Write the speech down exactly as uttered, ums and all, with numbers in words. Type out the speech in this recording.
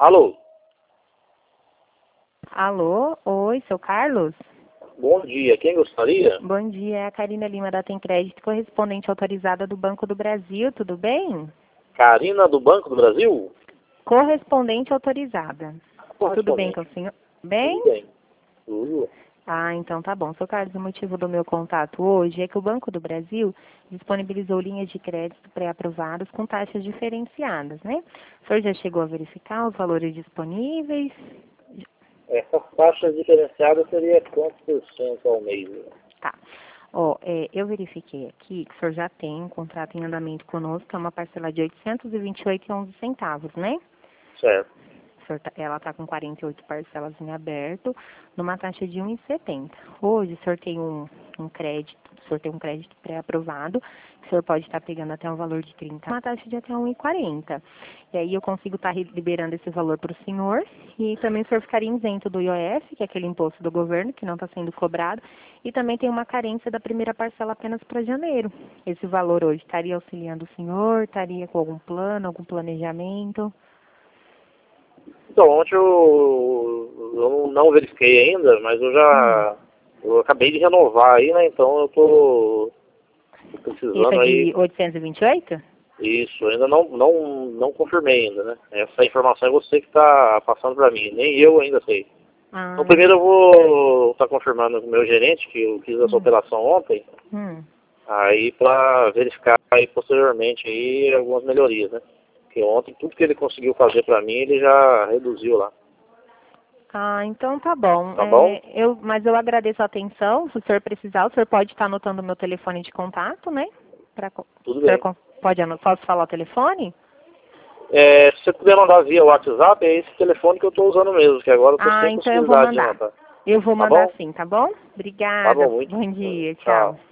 Alô? Alô? Oi, seu Carlos? Bom dia, quem gostaria? Bom dia, é a Karina Lima da Tem Crédito, correspondente autorizada do Banco do Brasil, tudo bem? Karina do Banco do Brasil? Correspondente autorizada. Tudo bem com o senhor? Bem? Tudo bem. Tudo. Ah, então tá bom. Seu Carlos, o motivo do meu contato hoje é que o Banco do Brasil disponibilizou linhas de crédito pré-aprovadas com taxas diferenciadas, né? O senhor já chegou a verificar os valores disponíveis? Essa taxa diferenciada seria quantos por cento ao mês? Tá. Ó, é, eu verifiquei aqui que o senhor já tem um contrato em andamento conosco, que é uma parcela de oitocentos e vinte e oito reais e onze centavos, né? Certo. O senhor tá- Ela está com quarenta e oito parcelas em aberto, numa taxa de um vírgula setenta. Hoje, o senhor tem um, um crédito, o senhor tem um crédito pré-aprovado, o senhor pode estar pegando até um valor de trinta, uma taxa de até um vírgula quarenta. E aí eu consigo estar liberando esse valor para o senhor, e também o senhor ficaria isento do I O F, que é aquele imposto do governo, que não está sendo cobrado, e também tem uma carência da primeira parcela apenas para janeiro. Esse valor hoje estaria auxiliando o senhor, estaria com algum plano, algum planejamento? Então, ontem eu, eu não verifiquei ainda, mas eu Hum. já eu acabei de renovar aí, né? Então eu tô, tô Esse precisando é aí. de oitocentos e vinte e oito? Isso, ainda não, não, não confirmei ainda, né? Essa informação é você que está passando para mim, nem eu ainda sei. Então Ah, primeiro eu entendi. vou estar confirmando com o meu gerente, que eu fiz essa Hum. operação ontem, Hum. aí para verificar aí posteriormente aí algumas melhorias, né? Porque ontem tudo que ele conseguiu fazer para mim, ele já reduziu lá. Ah, então tá bom. Tá bom? É, eu, mas eu agradeço a atenção. Se o senhor precisar, o senhor pode estar anotando o meu telefone de contato, né? Pra, co- Tudo o senhor bem. con- pode anotar, posso falar o telefone? É, se você puder mandar via WhatsApp, é esse telefone que eu estou usando mesmo, que agora eu estou Ah, sem então eu vou possibilidade de mandar. anotar. Eu vou Tá mandar bom? sim, tá bom? Tá bom, Obrigada. muito. Bom dia, Tchau. tchau.